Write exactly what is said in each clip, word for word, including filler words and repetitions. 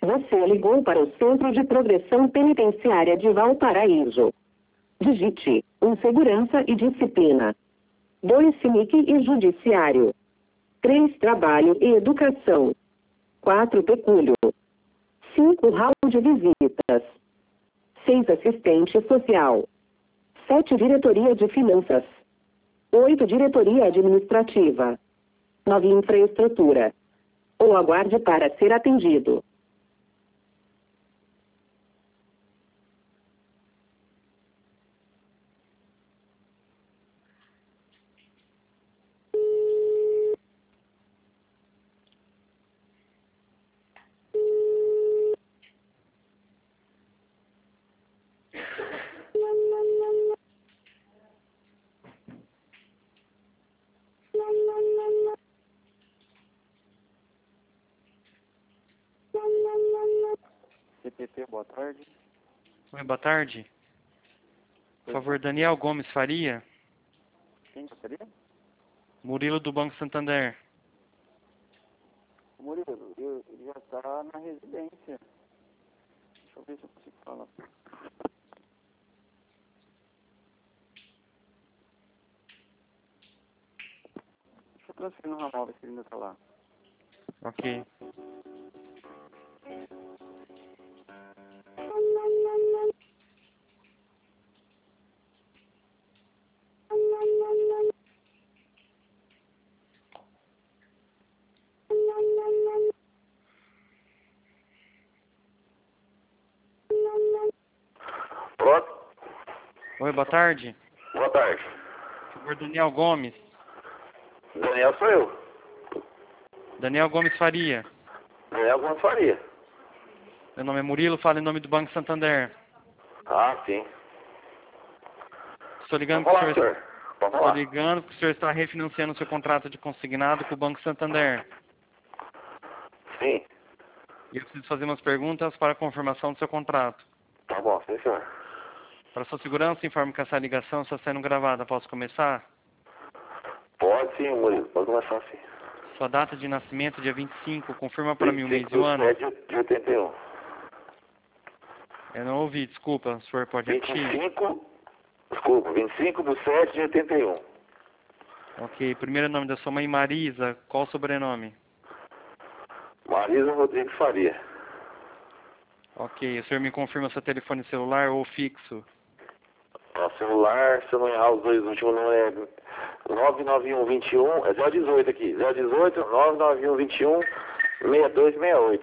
Você ligou para o Centro de Progressão Penitenciária de Valparaíso. Digite um Segurança e Disciplina. dois C I M I C e Judiciário. três Trabalho e Educação. quatro Pecúlio. cinco Hall de Visitas. seis Assistente Social. sete Diretoria de Finanças. oito Diretoria Administrativa. nove Infraestrutura. Ou aguarde para ser atendido. C P T, boa tarde. Oi, boa tarde. Por favor, Daniel Gomes Faria. Quem gostaria? Murilo do Banco Santander. Murilo, eu, ele já está na residência. Deixa eu ver se eu consigo falar. Deixa eu transferir no ramal, ver se ele ainda está lá. Ok. Pronto? Oi, boa tarde. Boa tarde. Por favor, Daniel Gomes. Daniel sou eu. Daniel Gomes Faria. Daniel Gomes Faria. Meu nome é Murilo, falo em nome do Banco Santander. Ah, sim. Estou ligando Pode porque o falar, senhor... senhor. Pode Estou falar. ligando porque o senhor está refinanciando o seu contrato de consignado com o Banco Santander. Sim. E eu preciso fazer umas perguntas para a confirmação do seu contrato. Tá bom, sim, senhor. Para sua segurança, informo que essa ligação está sendo gravada. Posso começar? Pode sim, Murilo. Pode começar sim. Sua data de nascimento, dia vinte e cinco. Confirma para mim o mês vinte e e o cinco ano. de sete de oitenta e um. Eu não ouvi, desculpa. O senhor pode vinte e repetir? cinco, desculpa, vinte e cinco de sete de oitenta e um. Ok. Primeiro nome da sua mãe, Marisa. Qual o sobrenome? Marisa Rodrigues Faria. Ok. O senhor me confirma seu telefone celular ou fixo? O celular, se eu não errar os dois últimos números, é nove nove um dois um, é zero dezoito aqui, zero dezoito, nove nove um dois um, seis dois seis oito.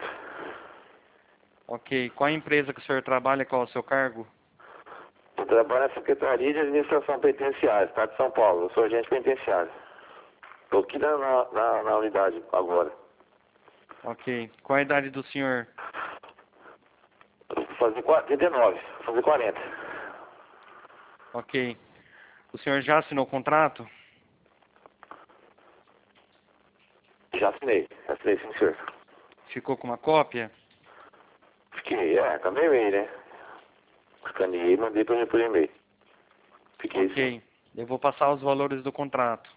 Ok. Qual a empresa que o senhor trabalha? Qual é o seu cargo? Eu trabalho na Secretaria de Administração Penitenciária, Estado de São Paulo. Eu sou agente penitenciário. Estou aqui na, na, na unidade agora. Ok. Qual a idade do senhor? Eu vou fazer trinta e nove, vou fazer quarenta. Ok. O senhor já assinou o contrato? Já assinei, já assinei sim, senhor. Ficou com uma cópia? Fiquei, é, tá meio e-mail, né? Escaneei e mandei para mim por e-mail. Fiquei Ok. Eu vou passar os valores do contrato.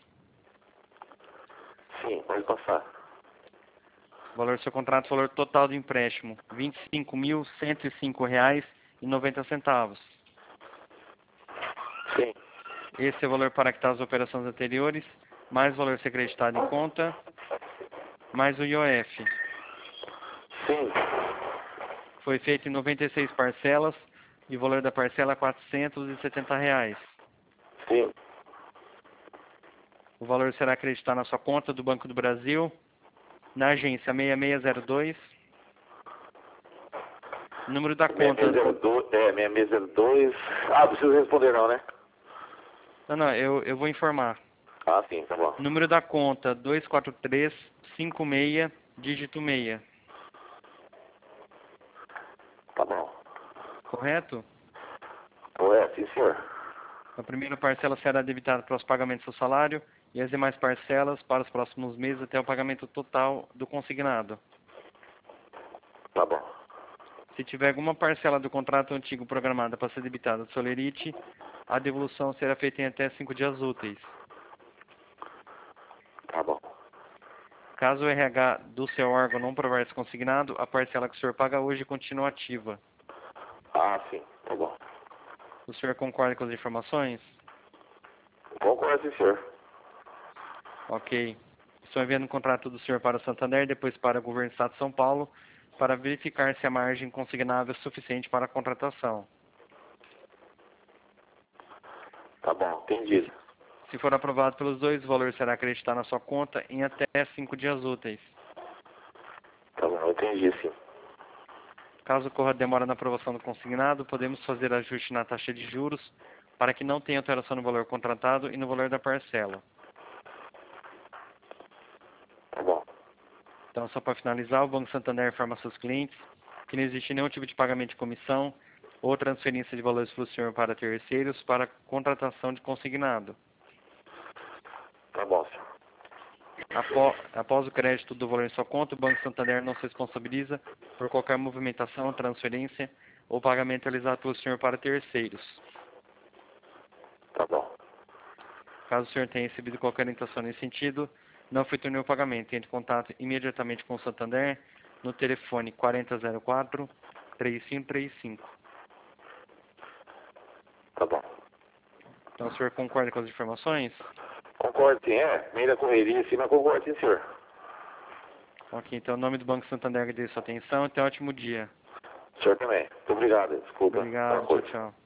sim. Sim, pode passar. O valor do seu contrato, o valor total do empréstimo, vinte e cinco mil cento e cinco reais e noventa centavos. Sim, Esse é o valor para quitar as operações anteriores, mais o valor a ser acreditado em conta, mais o I O F. sim, Foi feito em noventa e seis parcelas e o valor da parcela é quatrocentos e setenta reais. sim. O valor será acreditado na sua conta do Banco do Brasil, na agência seis seis zero dois. Número da conta... seis seis zero dois, é, seis seis zero dois. Ah, não precisa responder não, né? Não, não, eu, eu vou informar. Ah, sim, tá bom. Número da conta dois quatro três cinco seis, dígito seis. Tá bom. Correto? Ué, sim, senhor. A primeira parcela será debitada para os pagamentos do salário e as demais parcelas para os próximos meses até o pagamento total do consignado. Tá bom. Se tiver alguma parcela do contrato antigo programada para ser debitada do Solerite, a devolução será feita em até cinco dias úteis. Tá bom. Caso o R H do seu órgão não provar esse consignado, a parcela que o senhor paga hoje continua ativa. Ah, sim, tá bom. O senhor concorda com as informações? Concordo, sim, senhor. Ok. Estou enviando o contrato do senhor para o Santander, depois para o governo do estado de São Paulo, para verificar se a margem consignável é suficiente para a contratação. Tá bom, entendido. Se for aprovado pelos dois, o valor será acreditado na sua conta em até cinco dias úteis. Tá bom, eu entendi, sim. Caso ocorra demora na aprovação do consignado, podemos fazer ajuste na taxa de juros para que não tenha alteração no valor contratado e no valor da parcela. Tá bom. Então, só para finalizar, o Banco Santander informa seus clientes que não existe nenhum tipo de pagamento de comissão ou transferência de valores pelo senhor para terceiros para contratação de consignado. Tá bom, senhor. Após, após o crédito do valor em sua conta, o Banco Santander não se responsabiliza por qualquer movimentação, transferência ou pagamento realizado pelo senhor para terceiros. Tá bom. Caso o senhor tenha recebido qualquer orientação nesse sentido, não efetue o pagamento. Entre em contato imediatamente com o Santander no telefone quatro zero zero quatro, três cinco três cinco. Tá bom. Então, o senhor concorda com as informações? Concordo, sim, é. Meio da correria, sim, mas concordo, sim, senhor. Ok, então, em nome do Banco Santander, agradeço a sua atenção e tenha um ótimo dia. O senhor também. Muito obrigado. Desculpa. Obrigado, tchau, tchau.